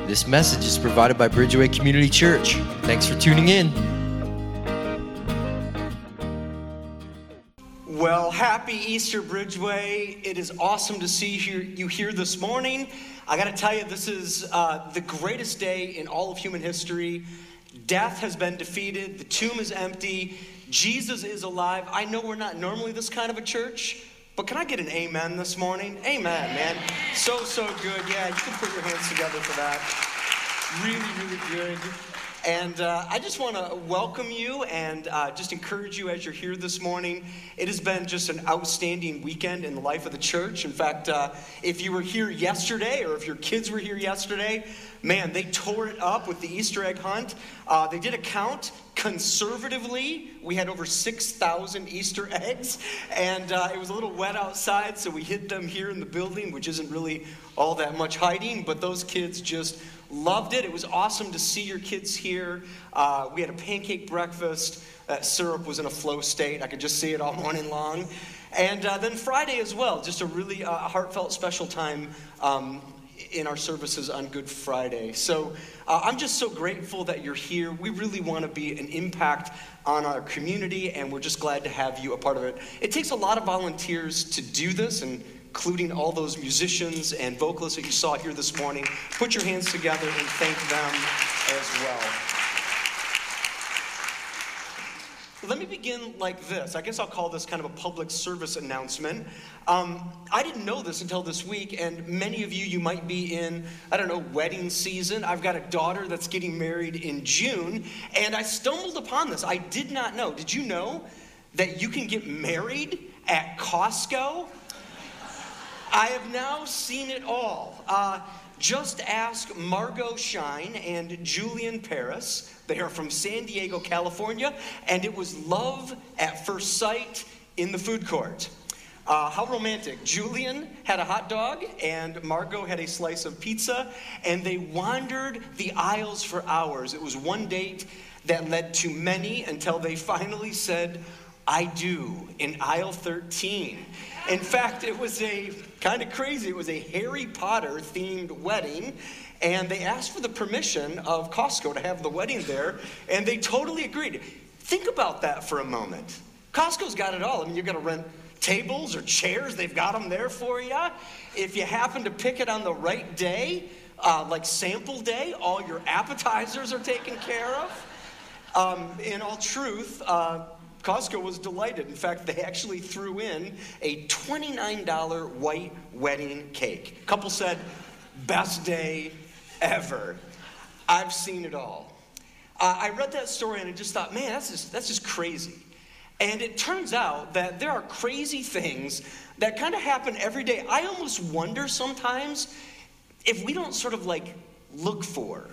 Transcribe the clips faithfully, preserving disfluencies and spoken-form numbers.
This message is provided by Bridgeway Community Church. Thanks for tuning in. Well, happy Easter, Bridgeway. It is awesome to see you here this morning. I got to tell you, this is uh, the greatest day in all of human history. Death has been defeated. The tomb is empty. Jesus is alive. I know we're not normally this kind of a church, but can I get an amen this morning? Amen, man. So, so good. Yeah, you can put your hands together for that. Really, really good. And uh, I just want to welcome you and uh, just encourage you as you're here this morning. It has been just an outstanding weekend in the life of the church. In fact, uh, if you were here yesterday or if your kids were here yesterday, man, they tore it up with the Easter egg hunt. Uh, they did a count. Conservatively, we had over six thousand Easter eggs, and uh, it was a little wet outside, so we hid them here in the building, which isn't really all that much hiding, but those kids just loved it. It was awesome to see your kids here. Uh, we had a pancake breakfast. That syrup was in a flow state. I could just see it all morning long. And uh, then Friday as well, just a really uh, heartfelt, special time um, in our services on Good Friday. So uh, I'm just so grateful that you're here. We really want to be an impact on our community, and we're just glad to have you a part of it. It takes a lot of volunteers to do this, and including all those musicians and vocalists that you saw here this morning. Put your hands together and thank them as well. Let me begin like this. I guess I'll call this kind of a public service announcement. Um, I didn't know this until this week, and many of you, you might be in, I don't know, wedding season. I've got a daughter that's getting married in June, and I stumbled upon this. I did not know. Did you know that you can get married at Costco? I have now seen it all. Uh, just ask Margot Shine and Julian Paris. They are from San Diego, California, and it was love at first sight in the food court. Uh, how romantic. Julian had a hot dog, and Margot had a slice of pizza, and they wandered the aisles for hours. It was one date that led to many until they finally said, I do, in aisle thirteen. In fact, it was a kind of crazy. It was a Harry Potter themed wedding, and they asked for the permission of Costco to have the wedding there, and they totally agreed. Think about that for a moment. Costco's got it all. I mean, you're going to rent tables or chairs. They've got them there for you. If you happen to pick it on the right day, uh, like sample day, all your appetizers are taken care of. Um, in all truth, uh, Costco was delighted. In fact, they actually threw in a twenty-nine dollars white wedding cake. Couple said, best day ever. I've seen it all. Uh, I read that story and I just thought, man, that's just, that's just crazy. And it turns out that there are crazy things that kind of happen every day. I almost wonder sometimes if we don't sort of like look for,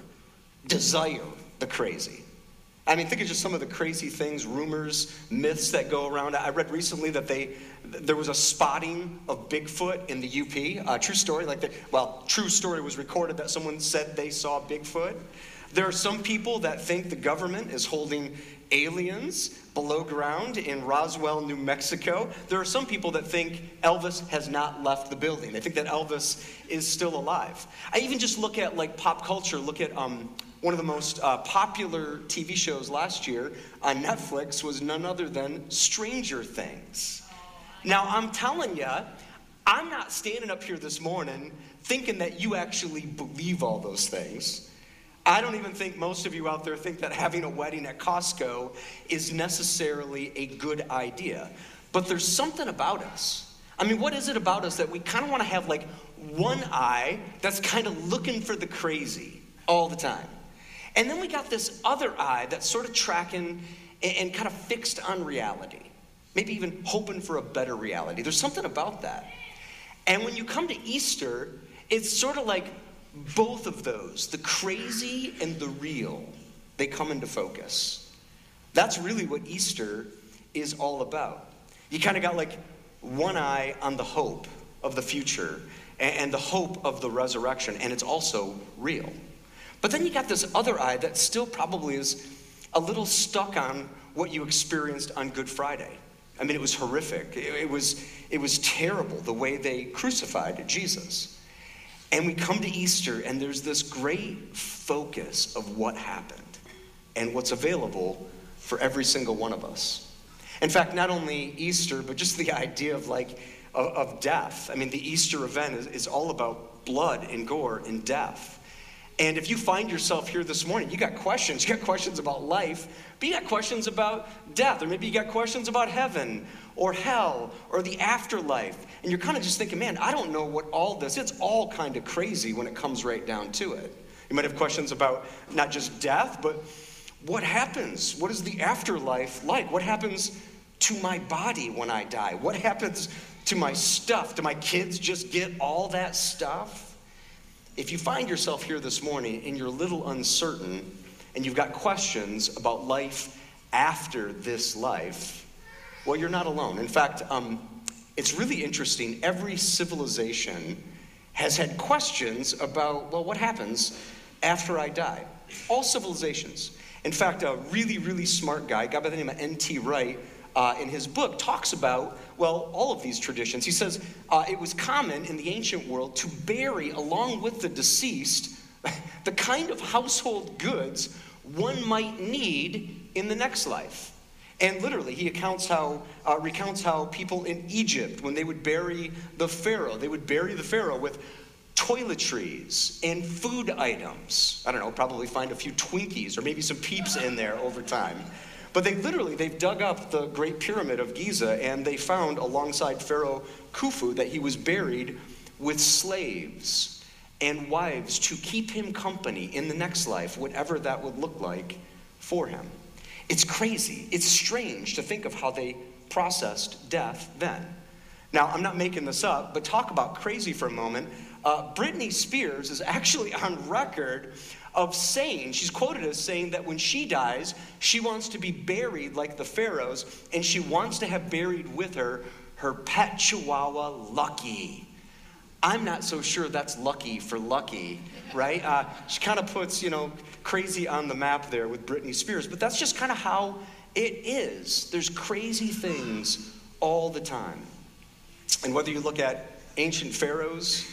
desire the crazy. I mean, think of just some of the crazy things, rumors, myths that go around. I read recently that they there was a spotting of Bigfoot in the U P. Uh, true story, like the, well, true story was recorded that someone said they saw Bigfoot. There are some people that think the government is holding aliens below ground in Roswell, New Mexico. There are some people that think Elvis has not left the building. They think that Elvis is still alive. I even just look at like pop culture, look at um, one of the most uh, popular T V shows last year on Netflix was none other than Stranger Things. Now, I'm telling you, I'm not standing up here this morning thinking that you actually believe all those things. I don't even think most of you out there think that having a wedding at Costco is necessarily a good idea. But there's something about us. I mean, what is it about us that we kind of want to have like one eye that's kind of looking for the crazy all the time? And then we got this other eye that's sort of tracking and, and kind of fixed on reality. Maybe even hoping for a better reality. There's something about that. And when you come to Easter, it's sort of like both of those, the crazy and the real, they come into focus. That's really what Easter is all about. You kind of got like one eye on the hope of the future and, and the hope of the resurrection, and it's also real. But then you got this other eye that still probably is a little stuck on what you experienced on Good Friday. I mean, it was horrific. It, it was, it was terrible the way they crucified Jesus. And we come to Easter, and there's this great focus of what happened and what's available for every single one of us. In fact, not only Easter, but just the idea of like of, of death. I mean, the Easter event is, is all about blood and gore and death. And if you find yourself here this morning, you got questions. You got questions about life, but you got questions about death, or maybe you got questions about heaven or hell or the afterlife. And you're kind of just thinking, man, I don't know what all this, it's all kind of crazy when it comes right down to it. You might have questions about not just death, but what happens? What is the afterlife like? What happens to my body when I die? What happens to my stuff? Do my kids just get all that stuff? If you find yourself here this morning and you're a little uncertain and you've got questions about life after this life, well, you're not alone. In fact, um, it's really interesting. Every civilization has had questions about, well, what happens after I die? All civilizations. In fact, a really, really smart guy, a guy by the name of N T Wright, uh, in his book talks about, well, all of these traditions. He says uh, it was common in the ancient world to bury, along with the deceased, the kind of household goods one might need in the next life. And literally, he accounts how, uh, recounts how people in Egypt, when they would bury the pharaoh, they would bury the pharaoh with toiletries and food items. I don't know, probably find a few Twinkies or maybe some Peeps in there over time. But they literally, they've dug up the Great Pyramid of Giza, and they found alongside Pharaoh Khufu that he was buried with slaves and wives to keep him company in the next life, whatever that would look like for him. It's crazy. It's strange to think of how they processed death then. Now, I'm not making this up, but talk about crazy for a moment. Uh, Britney Spears is actually on record of saying, she's quoted as saying that when she dies, she wants to be buried like the pharaohs, and she wants to have buried with her her pet chihuahua, Lucky. I'm not so sure that's lucky for Lucky, right? Uh, she kind of puts, you know, crazy on the map there with Britney Spears, but that's just kind of how it is. There's crazy things all the time. And whether you look at ancient pharaohs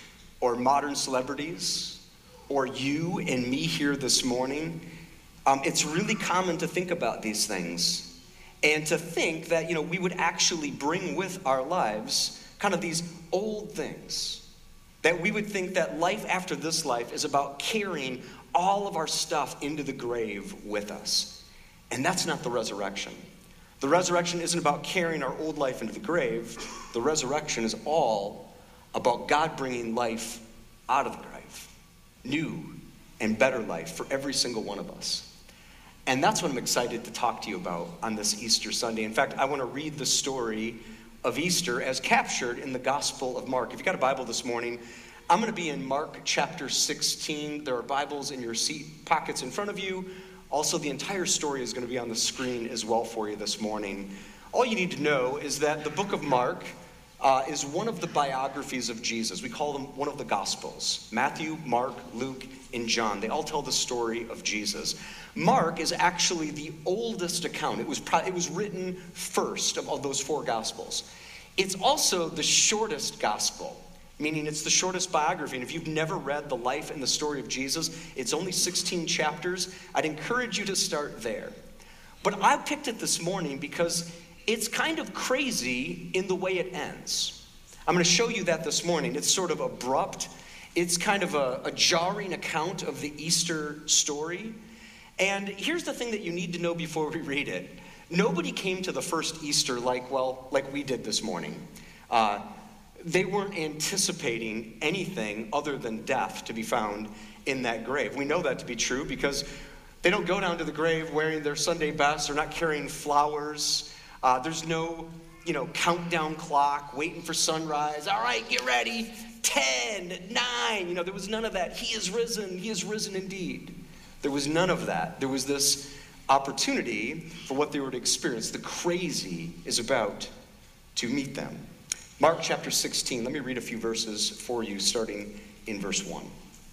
or modern celebrities or you and me here this morning, um, it's really common to think about these things and to think that, you know, we would actually bring with our lives kind of these old things, that we would think that life after this life is about carrying all of our stuff into the grave with us. And that's not the resurrection. The resurrection isn't about carrying our old life into the grave. The resurrection is all about God bringing life out of the grave. New and better life for every single one of us. And that's what I'm excited to talk to you about on this Easter Sunday. In fact, I want to read the story of Easter as captured in the Gospel of Mark. If you've got a Bible this morning, I'm going to be in Mark chapter sixteen. There are Bibles in your seat pockets in front of you. Also, the entire story is going to be on the screen as well for you this morning. All you need to know is that the book of Mark uh, is one of the biographies of Jesus. We call them one of the Gospels. Matthew, Mark, Luke, and John. They all tell the story of Jesus. Mark is actually the oldest account. It was, pro- it was written first of all those four Gospels. It's also the shortest Gospel, meaning it's the shortest biography. And if you've never read the life and the story of Jesus, it's only sixteen chapters. I'd encourage you to start there. But I picked it this morning because it's kind of crazy in the way it ends. I'm going to show you that this morning. It's sort of abrupt. It's kind of a, a jarring account of the Easter story. And here's the thing that you need to know before we read it. Nobody came to the first Easter like, well, like we did this morning. Uh, They weren't anticipating anything other than death to be found in that grave. We know that to be true because they don't go down to the grave wearing their Sunday best. They're not carrying flowers. Uh, there's no, you know, countdown clock waiting for sunrise. All right, get ready. Ten, nine. You know, there was none of that. He is risen. He is risen indeed. There was none of that. There was this opportunity for what they were to experience. The crazy is about to meet them. Mark chapter sixteen, let me read a few verses for you, starting in verse one.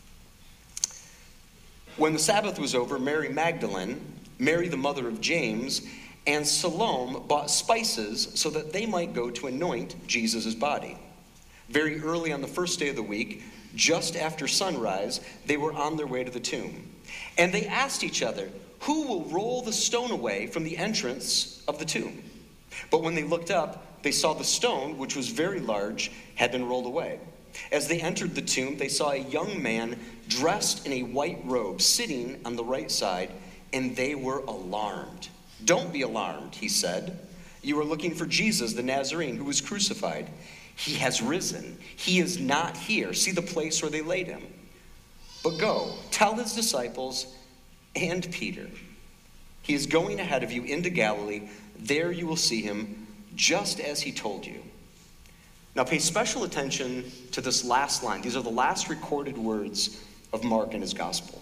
When the Sabbath was over, Mary Magdalene, Mary the mother of James, and Salome bought spices so that they might go to anoint Jesus' body. Very early on the first day of the week, just after sunrise, they were on their way to the tomb. And they asked each other, "Who will roll the stone away from the entrance of the tomb?" But when they looked up, they saw the stone, which was very large, had been rolled away. As they entered the tomb, they saw a young man dressed in a white robe sitting on the right side, and they were alarmed. "Don't be alarmed," he said. "You are looking for Jesus, the Nazarene, who was crucified. He has risen. He is not here. See the place where they laid him. But go, tell his disciples and Peter, he is going ahead of you into Galilee. There you will see him, just as he told you." Now pay special attention to this last line. These are the last recorded words of Mark in his gospel.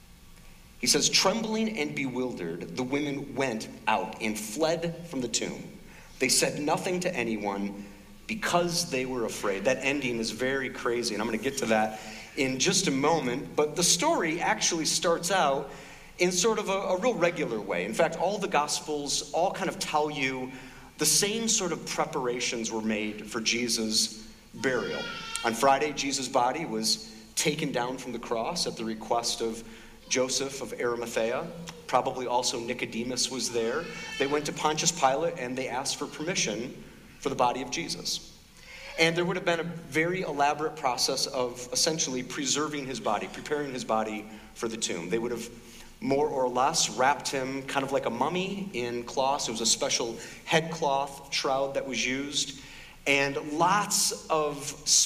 He says, "Trembling and bewildered, the women went out and fled from the tomb. They said nothing to anyone because they were afraid." That ending is very crazy, and I'm going to get to that in just a moment. But the story actually starts out in sort of a, a real regular way. In fact, all the Gospels all kind of tell you the same sort of preparations were made for Jesus' burial. On Friday, Jesus' body was taken down from the cross at the request of Joseph of Arimathea. Probably also Nicodemus was there. They went to Pontius Pilate and they asked for permission for the body of Jesus. And there would have been a very elaborate process of essentially preserving his body, preparing his body for the tomb. They would have more or less wrapped him kind of like a mummy in cloth. It was a special headcloth shroud that was used, and lots of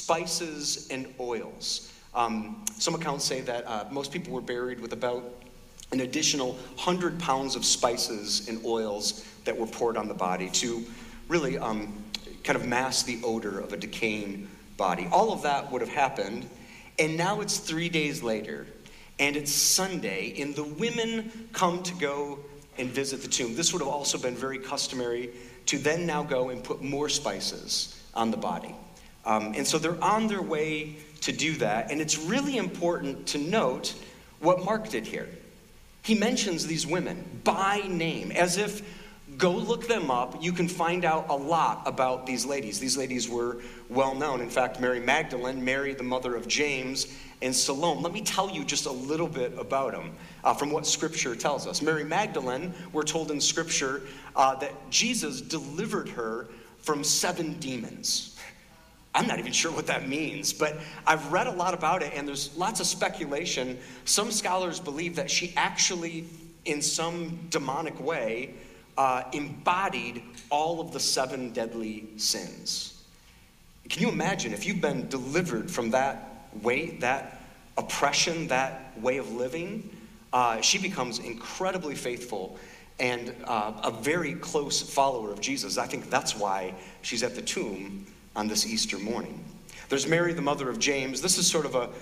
spices and oils. Um, some accounts say that uh, most people were buried with about an additional one hundred pounds of spices and oils that were poured on the body to really um, kind of mask the odor of a decaying body. All of that would have happened, and now it's three days later, and it's Sunday, and the women come to go and visit the tomb. This would have also been very customary to then now go and put more spices on the body. Um, and so they're on their way to do that, and it's really important to note what Mark did here. He mentions these women by name, as if, go look them up. You can find out a lot about these ladies. These ladies were well known. In fact, Mary Magdalene, Mary, the mother of James, and Salome. Let me tell you just a little bit about them uh, from what Scripture tells us. Mary Magdalene, we're told in Scripture uh, that Jesus delivered her from seven demons. I'm not even sure what that means, but I've read a lot about it, and there's lots of speculation. Some scholars believe that she actually, in some demonic way, uh, embodied all of the seven deadly sins. Can you imagine if you've been delivered from that weight, that oppression, that way of living? Uh, she becomes incredibly faithful and uh, a very close follower of Jesus. I think that's why she's at the tomb on this Easter morning. There's Mary, the mother of James. This is sort of a,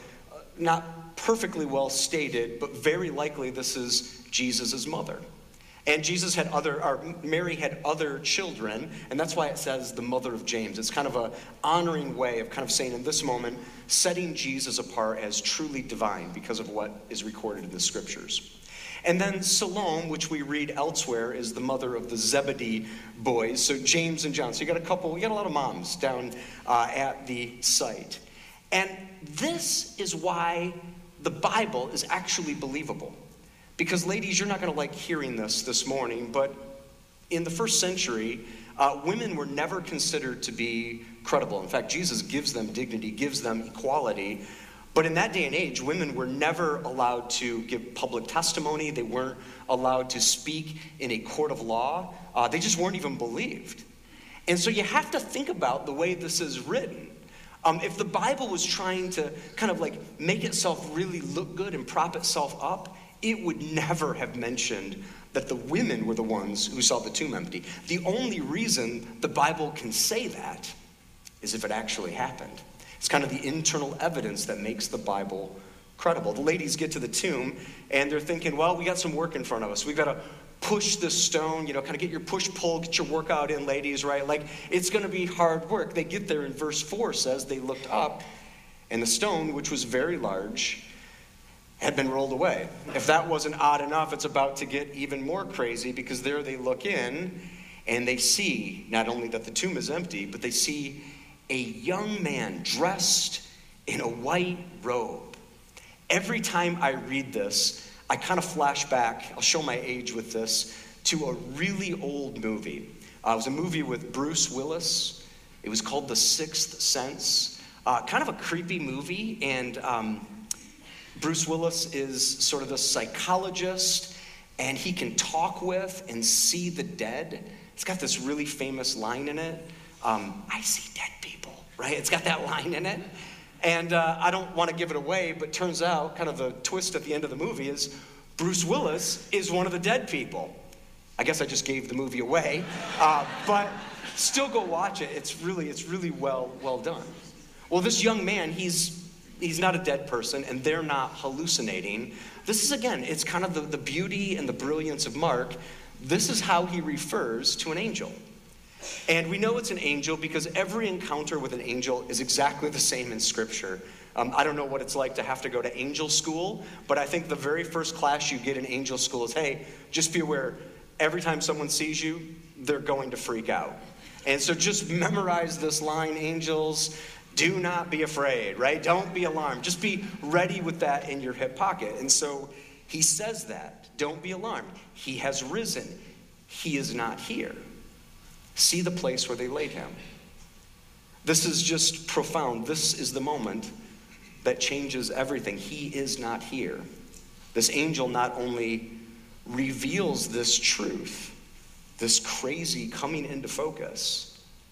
not perfectly well stated, but very likely this is Jesus' mother. And Jesus had other, or Mary had other children, and that's why it says the mother of James. It's kind of a honoring way of kind of saying in this moment, setting Jesus apart as truly divine because of what is recorded in the Scriptures. And then Salome, which we read elsewhere, is the mother of the Zebedee boys, so James and John. So you got a couple, you got a lot of moms down uh, at the site. And this is why the Bible is actually believable. Because ladies, you're not going to like hearing this this morning, but in the first century, uh, women were never considered to be credible. In fact, Jesus gives them dignity, gives them equality. But in that day and age, women were never allowed to give public testimony. They weren't allowed to speak in a court of law. Uh, they just weren't even believed. And so you have to think about the way this is written. Um, if the Bible was trying to kind of like make itself really look good and prop itself up, it would never have mentioned that the women were the ones who saw the tomb empty. The only reason the Bible can say that is if it actually happened. It's kind of the internal evidence that makes the Bible credible. The ladies get to the tomb, and they're thinking, well, we got some work in front of us. We've got to push this stone, you know, kind of get your push-pull, get your workout in, ladies, right? Like, it's going to be hard work. They get there, and verse four says they looked up, and the stone, which was very large, had been rolled away. If that wasn't odd enough, it's about to get even more crazy, because there they look in, and they see not only that the tomb is empty, but they see a young man dressed in a white robe. Every time I read this, I kind of flash back, I'll show my age with this, to a really old movie. Uh, it was a movie with Bruce Willis. It was called The Sixth Sense. Uh, kind of a creepy movie, and um, Bruce Willis is sort of the psychologist, and he can talk with and see the dead. It's got this really famous line in it. Um, I see dead people, right? It's got that line in it. And uh, I don't want to give it away, but turns out, kind of the twist at the end of the movie is Bruce Willis is one of the dead people. I guess I just gave the movie away, uh, but still go watch it. It's really, it's really well, well done. Well, this young man, he's he's not a dead person, and they're not hallucinating. This is, again, it's kind of the, the beauty and the brilliance of Mark. This is how he refers to an angel. And we know it's an angel because every encounter with an angel is exactly the same in Scripture. Um, I don't know what it's like to have to go to angel school, but I think the very first class you get in angel school is, hey, just be aware, every time someone sees you, they're going to freak out. And so just memorize this line, angels, do not be afraid, right? Don't be alarmed. Just be ready with that in your hip pocket. And so he says that. Don't be alarmed. He has risen. He is not here. See the place where they laid him. This is just profound. This is the moment that changes everything. He is not here. This angel not only reveals this truth, this crazy coming into focus,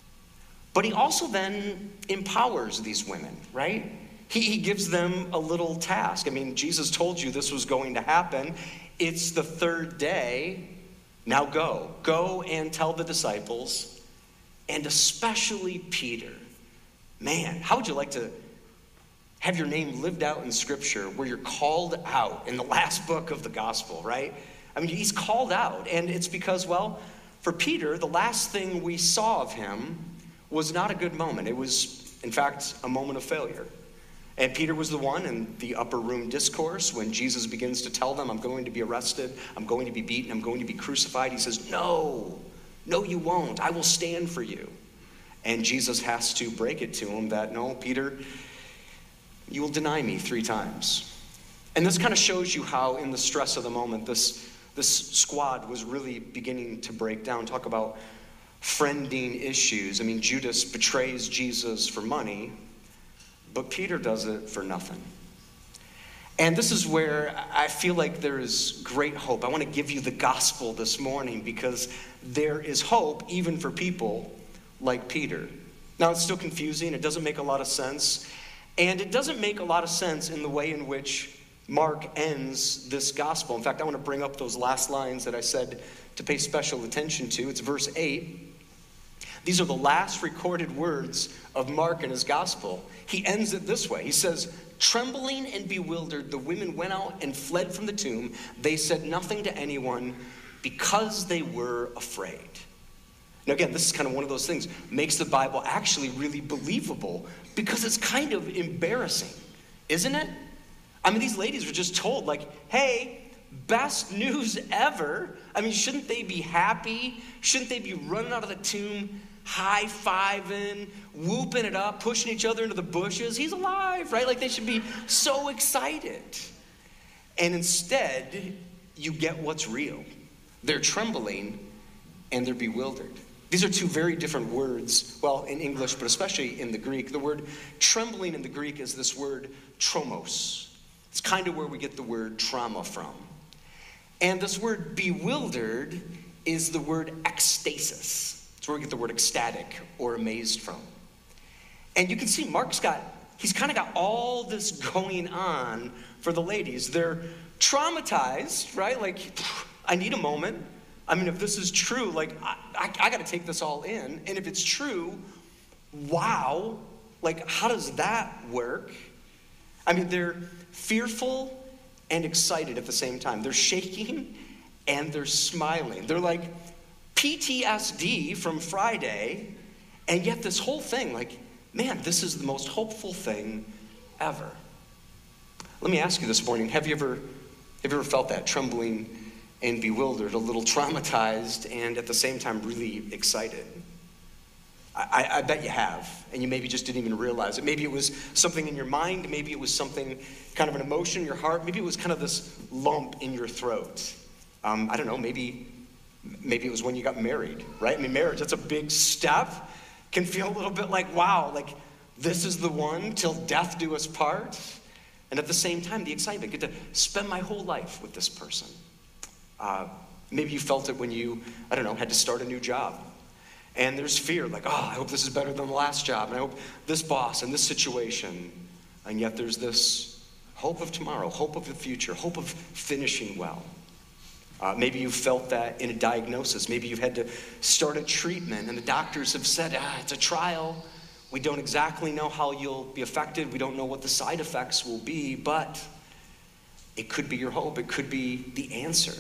but he also then empowers these women, right? He, he gives them a little task. I mean, Jesus told you this was going to happen. It's the third day. Now go. Go and tell the disciples, and especially Peter. Man, how would you like to have your name lived out in Scripture where you're called out in the last book of the gospel, right? I mean, he's called out, and it's because, well, for Peter, the last thing we saw of him was not a good moment. It was, in fact, a moment of failure. And Peter was the one in the upper room discourse when Jesus begins to tell them, I'm going to be arrested, I'm going to be beaten, I'm going to be crucified. He says, no, no, you won't. I will stand for you. And Jesus has to break it to him that, no, Peter, you will deny me three times. And this kind of shows you how in the stress of the moment, this, this squad was really beginning to break down. Talk about friending issues. I mean, Judas betrays Jesus for money, but Peter does it for nothing. And this is where I feel like there is great hope. I want to give you the gospel this morning because there is hope even for people like Peter. Now, it's still confusing. It doesn't make a lot of sense. And it doesn't make a lot of sense in the way in which Mark ends this gospel. In fact, I want to bring up those last lines that I said to pay special attention to. It's verse eight. These are the last recorded words of Mark in his gospel. He ends it this way. He says, trembling and bewildered, the women went out and fled from the tomb. They said nothing to anyone because they were afraid. Now again, this is kind of one of those things, makes the Bible actually really believable because it's kind of embarrassing, isn't it? I mean, these ladies were just told, like, hey, best news ever. I mean, shouldn't they be happy? Shouldn't they be running out of the tomb, high-fiving, whooping it up, pushing each other into the bushes? He's alive, right? Like, they should be so excited. And instead, you get what's real. They're trembling and they're bewildered. These are two very different words, well, in English, but especially in the Greek. The word trembling in the Greek is this word tromos. It's kind of where we get the word trauma from. And this word bewildered is the word ecstasis. It's where we get the word ecstatic or amazed from. And you can see Mark's got, he's kind of got all this going on for the ladies. They're traumatized, right? Like, I need a moment. I mean, if this is true, like, I, I, I got to take this all in. And if it's true, wow, like, how does that work? I mean, they're fearful and excited at the same time. They're shaking and they're smiling. They're like P T S D from Friday, and yet this whole thing, like, man, this is the most hopeful thing ever. Let me ask you this morning, have you ever, have you ever felt that, trembling and bewildered, a little traumatized, and at the same time really excited? I, I bet you have, and you maybe just didn't even realize it. Maybe it was something in your mind. Maybe it was something, kind of an emotion in your heart. Maybe it was kind of this lump in your throat. Um, I don't know, maybe, maybe it was when you got married, right? I mean, marriage, that's a big step. Can feel a little bit like, wow, like this is the one till death do us part. And at the same time, the excitement, get to spend my whole life with this person. Uh, maybe you felt it when you, I don't know, had to start a new job. And there's fear, like, oh, I hope this is better than the last job. And I hope this boss and this situation. And yet there's this hope of tomorrow, hope of the future, hope of finishing well. Uh, maybe you felt that in a diagnosis. Maybe you've had to start a treatment and the doctors have said, ah, it's a trial. We don't exactly know how you'll be affected. We don't know what the side effects will be, but it could be your hope. It could be the answer.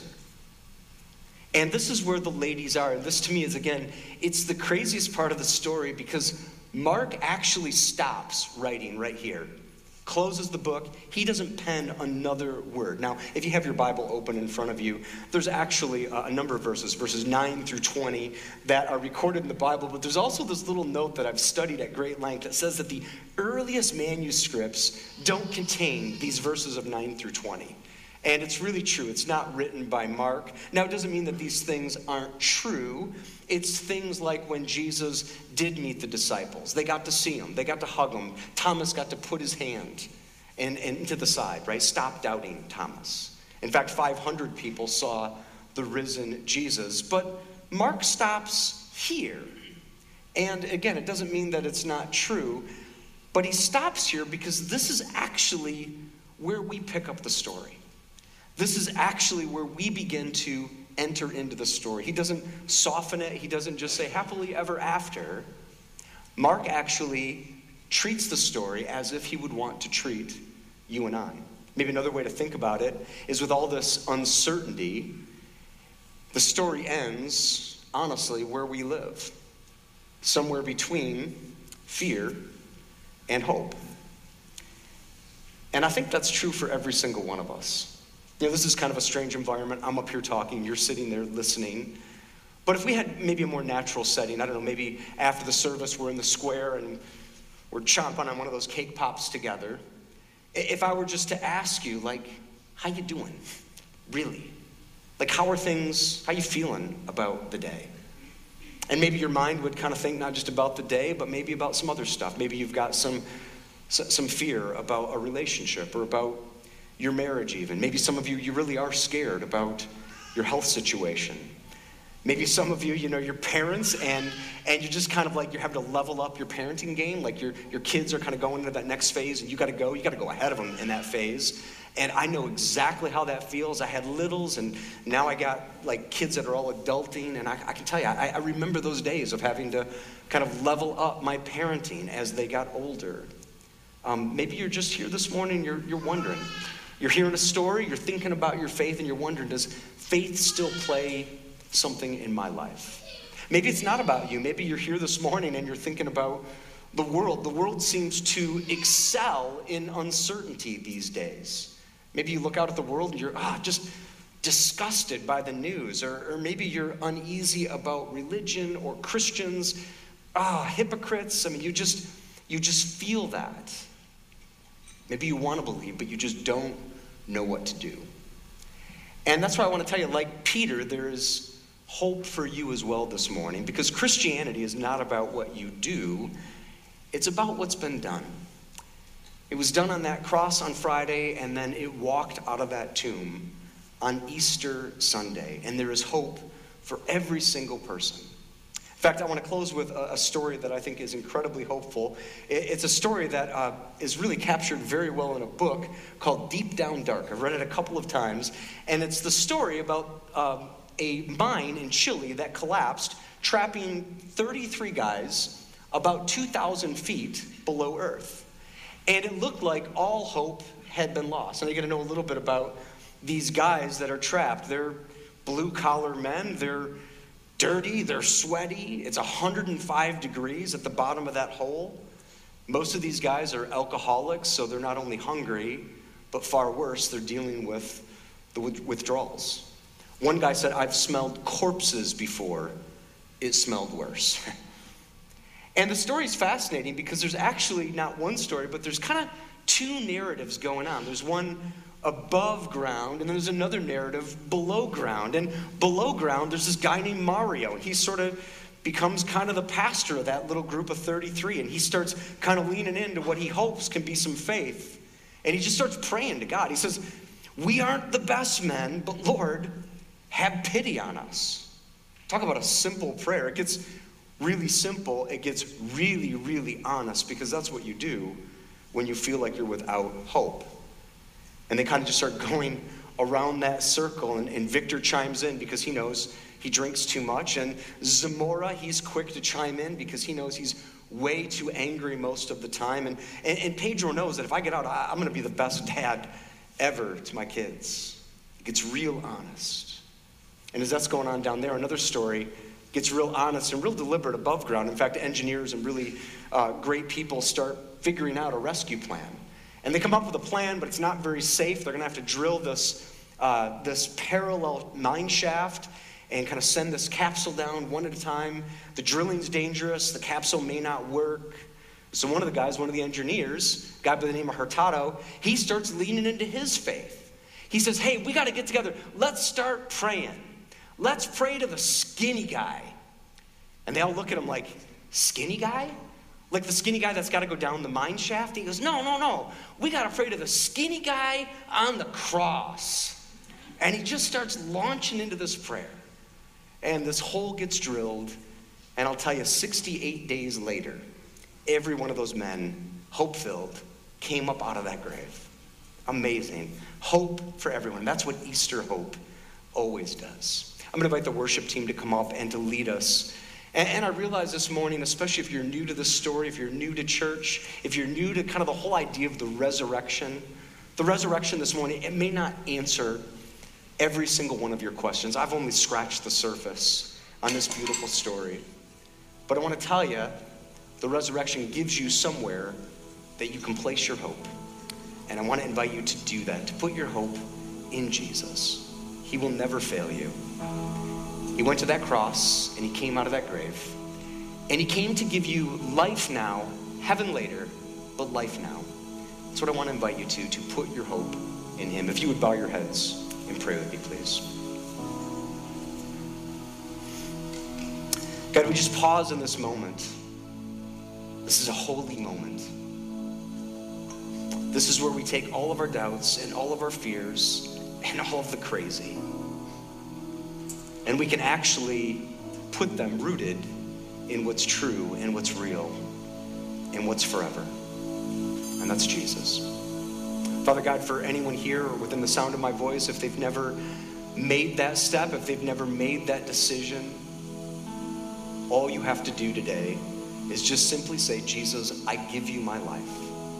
And this is where the ladies are. And this to me is, again, it's the craziest part of the story because Mark actually stops writing right here. Closes the book. He doesn't pen another word. Now, if you have your Bible open in front of you, there's actually a, a number of verses, verses nine through twenty, that are recorded in the Bible. But there's also this little note that I've studied at great length that says that the earliest manuscripts don't contain these verses of nine through twenty. And it's really true. It's not written by Mark. Now, it doesn't mean that these things aren't true. It's things like when Jesus did meet the disciples. They got to see him. They got to hug him. Thomas got to put his hand in, in, into the side, right? Stop doubting Thomas. In fact, five hundred people saw the risen Jesus. But Mark stops here. And again, it doesn't mean that it's not true. But he stops here because this is actually where we pick up the story. This is actually where we begin to enter into the story. He doesn't soften it. He doesn't just say happily ever after. Mark actually treats the story as if he would want to treat you and I. Maybe another way to think about it is with all this uncertainty, the story ends, honestly, where we live. Somewhere between fear and hope. And I think that's true for every single one of us. You know, this is kind of a strange environment. I'm up here talking, you're sitting there listening. But if we had maybe a more natural setting, I don't know, maybe after the service we're in the square and we're chomping on one of those cake pops together. If I were just to ask you, like, how you doing? Really? Like, how are things, how you feeling about the day? And maybe your mind would kind of think not just about the day, but maybe about some other stuff. Maybe you've got some, some fear about a relationship or about your marriage even. Maybe some of you, you really are scared about your health situation. Maybe some of you, you know, you're parents and and you're just kind of like, you're having to level up your parenting game. Like your, your kids are kind of going into that next phase and you got to go, you got to go ahead of them in that phase. And I know exactly how that feels. I had littles and now I got like kids that are all adulting. And I, I can tell you, I, I remember those days of having to kind of level up my parenting as they got older. Um, maybe you're just here this morning, you're you're wondering. You're hearing a story, you're thinking about your faith, and you're wondering, does faith still play something in my life? Maybe it's not about you. Maybe you're here this morning and you're thinking about the world. The world seems to excel in uncertainty these days. Maybe you look out at the world and you're ah, just disgusted by the news. Or, or maybe you're uneasy about religion or Christians. Ah, hypocrites. I mean, you just, you just feel that. Maybe you want to believe, but you just don't know what to do. And that's why I want to tell you, like Peter, there is hope for you as well this morning, because Christianity is not about what you do, it's about what's been done. It was done on that cross on Friday, and then it walked out of that tomb on Easter Sunday, and there is hope for every single person. In fact, I want to close with a story that I think is incredibly hopeful. It's a story that uh, is really captured very well in a book called Deep Down Dark. I've read it a couple of times, and it's the story about um, a mine in Chile that collapsed, trapping thirty-three guys about two thousand feet below Earth. And it looked like all hope had been lost. And you got to know a little bit about these guys that are trapped. They're blue-collar men. They're dirty, they're sweaty. It's one hundred five degrees at the bottom of that hole. Most of these guys are alcoholics, so they're not only hungry, but far worse, they're dealing with the withdrawals. One guy said, I've smelled corpses before. It smelled worse. And the story is fascinating because there's actually not one story, but there's kind of two narratives going on. There's one above ground, and then there's another narrative below ground. And below ground, there's this guy named Mario. He sort of becomes kind of the pastor of that little group of thirty-three, and he starts kind of leaning into what he hopes can be some faith. And he just starts praying to God. He says, we aren't the best men, but Lord, have pity on us. Talk about a simple prayer. It gets really simple. It gets really, really honest, because that's what you do when you feel like you're without hope. And they kind of just start going around that circle, and, and Victor chimes in because he knows he drinks too much. And Zamora, he's quick to chime in because he knows he's way too angry most of the time. And, and, and Pedro knows that if I get out, I, I'm going to be the best dad ever to my kids. It gets real honest. And as that's going on down there, another story gets real honest and real deliberate above ground. In fact, engineers and really uh, great people start figuring out a rescue plan. And they come up with a plan, but it's not very safe. They're going to have to drill this, uh, this parallel mine shaft and kind of send this capsule down one at a time. The drilling's dangerous. The capsule may not work. So one of the guys, one of the engineers, a guy by the name of Hurtado, he starts leaning into his faith. He says, hey, we got to get together. Let's start praying. Let's pray to the skinny guy. And they all look at him like, skinny guy? Like the skinny guy that's got to go down the mine shaft? He goes, no, no, no. We got to pray to the skinny guy on the cross. And he just starts launching into this prayer. And this hole gets drilled. And I'll tell you, sixty-eight days later, every one of those men, hope-filled, came up out of that grave. Amazing. Hope for everyone. That's what Easter hope always does. I'm going to invite the worship team to come up and to lead us. And, and I realize this morning, especially if you're new to this story, if you're new to church, if you're new to kind of the whole idea of the resurrection, the resurrection this morning, it may not answer every single one of your questions. I've only scratched the surface on this beautiful story. But I want to tell you, the resurrection gives you somewhere that you can place your hope. And I want to invite you to do that, to put your hope in Jesus. He will never fail you. He went to that cross and he came out of that grave. And he came to give you life now, heaven later, but life now. That's what I want to invite you to, to put your hope in him. If you would bow your heads and pray with me, please. God, we just pause in this moment. This is a holy moment. This is where we take all of our doubts and all of our fears and all of the crazy, and we can actually put them rooted in what's true and what's real and what's forever. And that's Jesus. Father God, for anyone here or within the sound of my voice, if they've never made that step, if they've never made that decision, all you have to do today is just simply say, Jesus, I give you my life.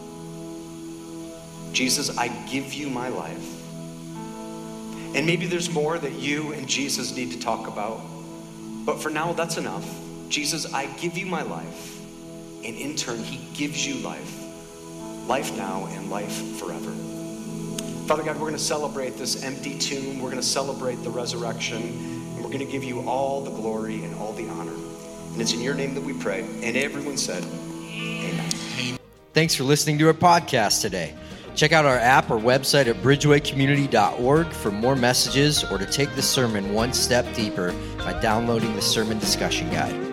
Jesus, I give you my life. And maybe there's more that you and Jesus need to talk about. But for now, that's enough. Jesus, I give you my life. And in turn, he gives you life. Life now and life forever. Father God, we're going to celebrate this empty tomb. We're going to celebrate the resurrection. And we're going to give you all the glory and all the honor. And it's in your name that we pray. And everyone said, amen. Thanks for listening to our podcast today. Check out our app or website at bridgeway community dot org for more messages or to take the sermon one step deeper by downloading the sermon discussion guide.